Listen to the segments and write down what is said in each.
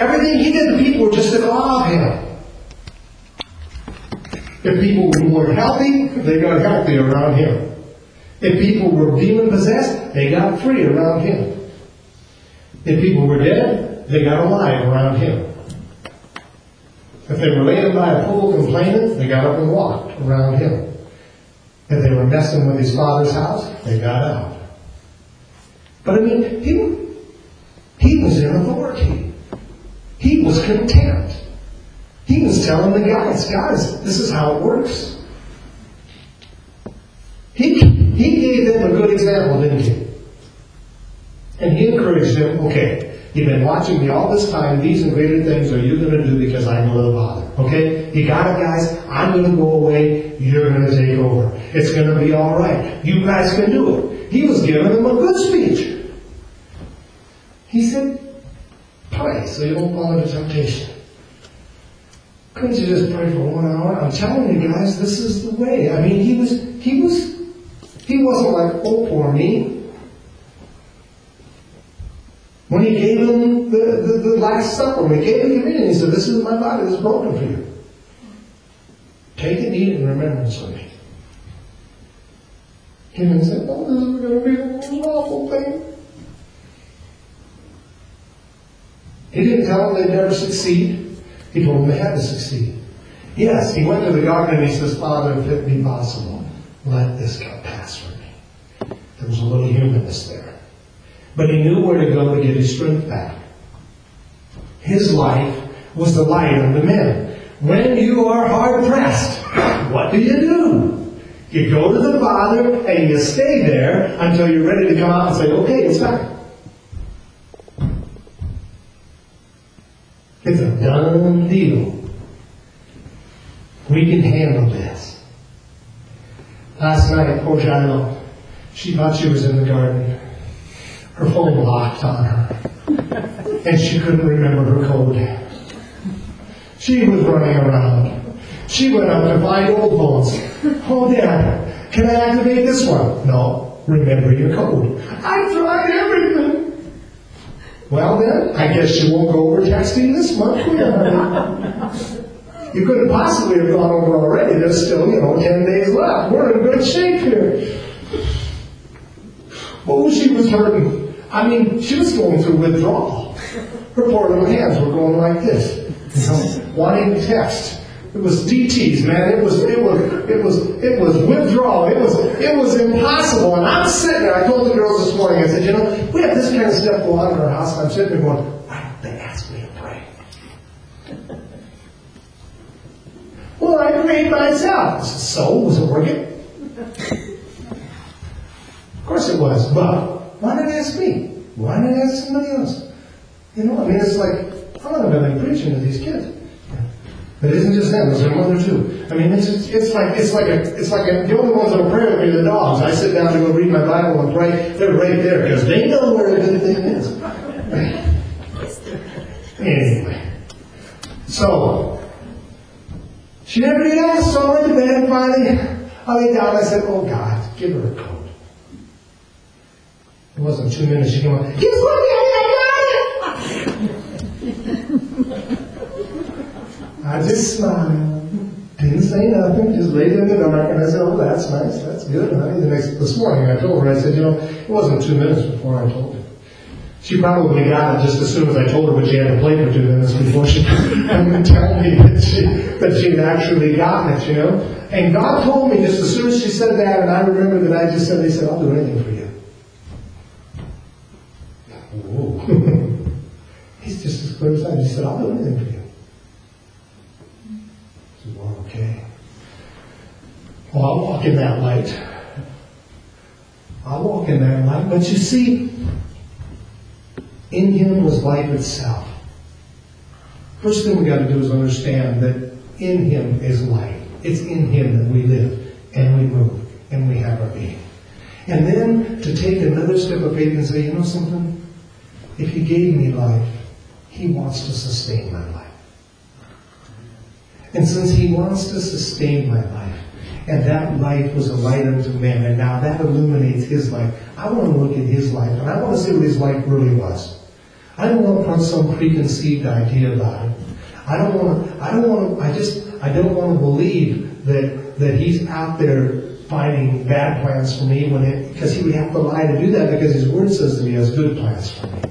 Everything he did, the people were just in awe of him. If people were healthy, they got healthy around him. If people were demon-possessed, they got free around him. If people were dead, they got alive around him. If they were laying by a pool complaining, they got up and walked around him. If they were messing with his father's house, they got out. But I mean, he was in authority. He was content. He was telling the guys, this is how it works. He gave them a good example, didn't he? And he encouraged them, okay, you've been watching me all this time. These and greater things are you going to do because I know the Father. Okay? You got it, guys. I'm going to go away. You're going to take over. It's going to be all right. You guys can do it. He was giving them a good speech. He said, pray so you don't fall into temptation. Couldn't you just pray for 1 hour? I'm telling you guys, this is the way. I mean, he wasn't like, oh, poor me. When he gave him the Last Supper, when he gave him communion, he said, this is my body that's broken for you. Take it and eat it in remembrance of me. He didn't say, oh, this is going to be the most awful thing. He didn't tell them they'd never succeed. He told them they had to succeed. Yes, he went to the garden and he says, Father, if it be possible, let this cup pass from me. There was a little humanness there. But he knew where to go to get his strength back. His life was the light of the men. When you are hard pressed, what do? You go to the Father and you stay there until you're ready to come out and say, okay, it's time. It's a done deal. We can handle this. Last night, poor Shiloh, she thought she was in the garden. Her phone locked on her. And she couldn't remember her code. She was running around. She went up to find old phones. Oh, Dad, can I activate this one? No, remember your code. I tried everything. Well then, I guess you won't go over texting this month. You couldn't possibly have gone over already. There's still, 10 days left. We're in good shape here. Oh, she was hurting. I mean, she was going through withdrawal. Her poor little hands were going like this. Wanting to text. It was DTs, man. It was withdrawal. It was impossible. And I'm sitting there. I told the girls this morning. I said, we have this kind of stuff going on in our house. And I'm sitting there going, why don't they ask me to pray? Well, I prayed myself. I said, so was it working? Of course it was. But why not ask me? Why not ask somebody else? It's like I'm not going to be preaching to these kids. But it isn't just them, there's their mother too. I mean, it's like the only ones that will pray with me are the dogs. I sit down to go read my Bible and pray. They're right there because they know where the good thing is. Anyway, so she never did ask. So I went to bed. Finally, I lay down. I said, "Oh God, give her a coat." It wasn't 2 minutes. She came on. Guess what? I got it. I just smiled, didn't say nothing, just laid in the dark, and I said, oh, that's nice, that's good, honey. This morning I told her, I said, it wasn't 2 minutes before I told her. She probably got it just as soon as I told her, but she had to play for 2 minutes before she could tell me that she had actually gotten it, And God told me just as soon as she said that, and I remember that I just said, He said, I'll do anything for you. Whoa. He's just as clear as that. He said, I'll do anything for you. Okay. Well, I'll walk in that light. But you see, in Him was life itself. First thing we got to do is understand that in Him is life. It's in Him that we live and we move and we have our being. And then to take another step of faith and say, something? If He gave me life, He wants to sustain my life. And since He wants to sustain my life, and that life was a light unto men, and now that illuminates His life, I want to look at His life, and I want to see what His life really was. I don't want to put some preconceived idea about him. I don't want to believe that he's out there finding bad plans for me because he would have to lie to do that, because his word says that he has good plans for me.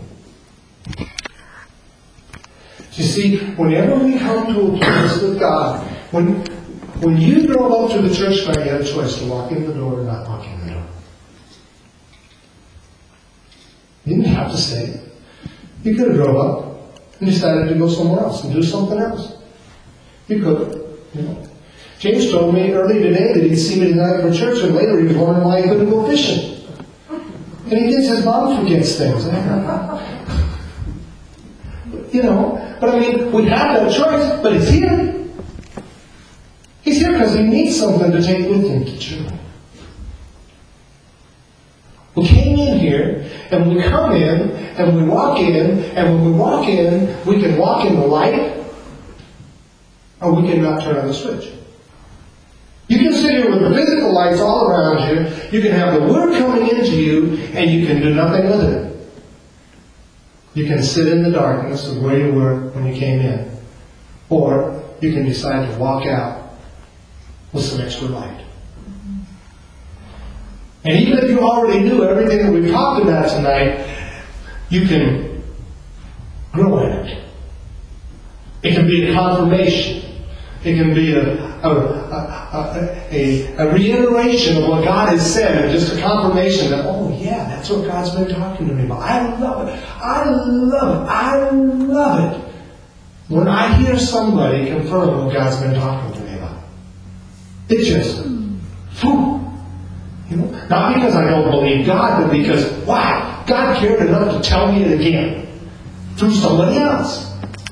You see, whenever we come to a place with God, when you drove up to the church tonight, you had a choice to walk in the door or not walk in the door. You didn't have to stay. You could have drove up and decided to go somewhere else and do something else. You could. You know. James told me earlier today that he'd see me tonight for church, and later he was wondering why he couldn't go fishing. And he thinks his mom forgets things. You know, but I mean, we have that choice, but he's here. He's here because he needs something to take with him to church. We came in here, and we come in, and we walk in, and when we walk in, we can walk in the light, or we can not turn on the switch. You can sit here with the physical lights all around you, you can have the Word coming into you, and you can do nothing with it. You can sit in the darkness of where you were when you came in. Or you can decide to walk out with some extra light. And even if you already knew everything that we talked about tonight, you can grow in it. It can be a confirmation. It can be a reiteration of what God has said, and just a confirmation that, oh yeah, that's what God's been talking to me about. I love it. I love it. I love it. When I hear somebody confirm what God's been talking to me about. It's just, whew. You know, not because I don't believe God, but because, wow, God cared enough to tell me it again through somebody else.